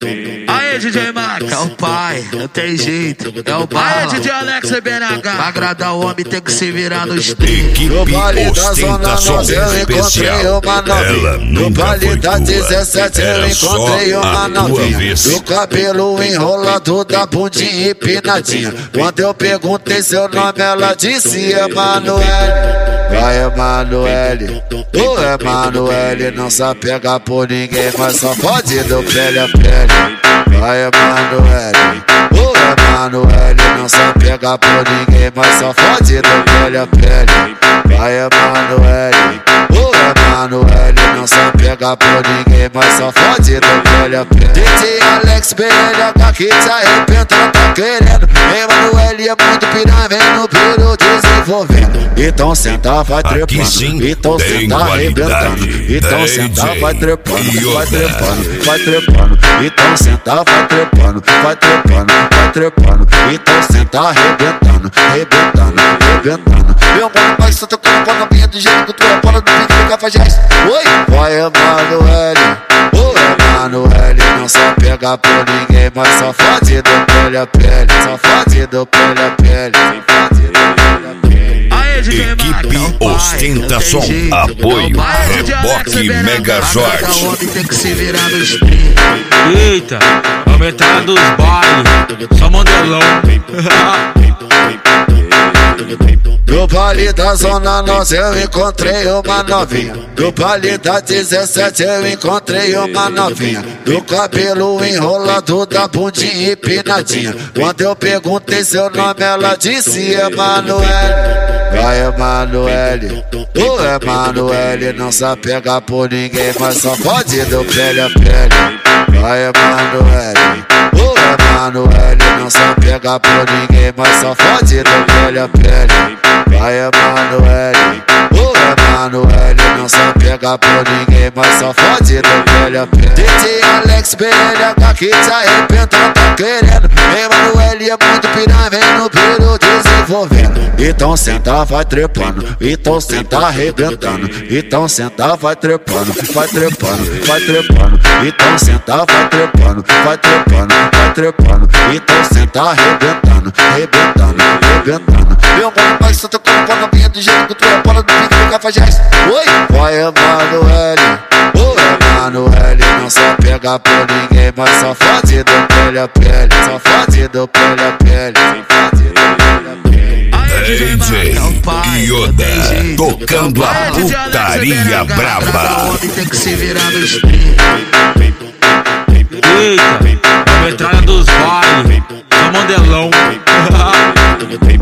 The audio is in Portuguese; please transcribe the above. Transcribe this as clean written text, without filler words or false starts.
Aê, DJ Max, é o pai, não tem jeito, é o bala. Aê, DJ Alex BNH, pra agradar o homem tem que se virar no stream. No baile da Zona Norte eu encontrei uma novinha. No baile da 17 eu encontrei uma novinha. Do cabelo enrolado, da bundinha empinadinha. Quando eu perguntei seu nome ela disse Emanuele. Vai Emanuele, o Emanuele não sabe pegar por ninguém, mas só pode do pele a pele. Vai Emanuele, o Emanuele não sabe pegar por ninguém, mas só pode do pele a pele. Vai Emanuele, o Emanuele não sabe pegar por ninguém, mas só pode do pele a pele. DJ Alex BNH que te arrebenta, tá querendo. Emanuele é muito piranha, vem no piro desenvolvendo. Então senta, vai trepando, então senta arrebentando. Então senta, vai trepando, vai trepando, vai trepando. Então senta, vai trepando, vai trepando, vai trepando. Então senta arrebentando, arrebentando, arrebentando. Meu mano, mas só tocando com a novinha do jeito que tu é bola do pique do Cafajeste. Oi, vai Emanuele, o Emanuele não sabe pegar por ninguém, mas só fode do pele a pele, só fode do pele a pele, só fode do pele a pele. Equipe Ostentação, apoio Reboque Mega Jorge. Tem que se virar no stream. Eita, aumentada dos bailes, só modelão. No baile da Zona Norte eu encontrei uma novinha. No baile da 17 eu encontrei uma novinha. Do cabelo enrolado, da bundinha empinadinha. Quando eu perguntei seu nome ela disse Emanuele. Vai Emanuele, o Emanuele não sabe pegar por ninguém, mas só pode do pele a pele. Vai Emanuele, o Emanuele não sabe pegar por ninguém, mas só fode do pele a pele. Vai Emanuele, o Emanuele não sabe pegar por ninguém, mas só fode do pele a pele. DJ Alex BNH que te arrebenta, tá querendo. Emanuele é muito piranha, vem no piro desenvolvendo. Então senta, vai trepando, então senta arrebentando. Então senta, vai trepando, vai trepando, vai trepando. Então senta, vai trepando, vai trepando, vai trepando. Então senta arrebentando, arrebentando, arrebentando. Meu mano, mas só tocando com a novinha do jeito que tu é bola do pique do Cafajeste. Oi, vai Emanuele, o Emanuele não sabe pegar por ninguém, mas só fode do pele a pele, só fode do pele a pele, só fode do pele a pele. DJ Yoda tocando a putaria braba. Tem que se virar no stream. Eita, aumentada dos bailes, só modelão.